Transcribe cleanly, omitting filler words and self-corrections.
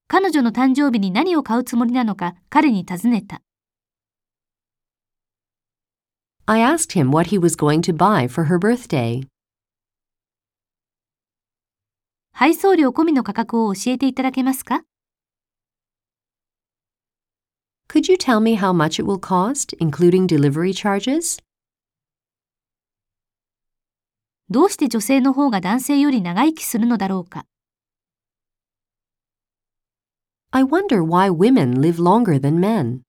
彼女の誕生日に何を買うつもりなのか彼に尋ねた。 I asked him what he was going to buy for her birthday. 配送料込みの価格を教えていただけますか？ Could you tell me how much it will cost, including delivery charges? どうして女性の方が男性より長生きするのだろうか。 I wonder why women live longer than men.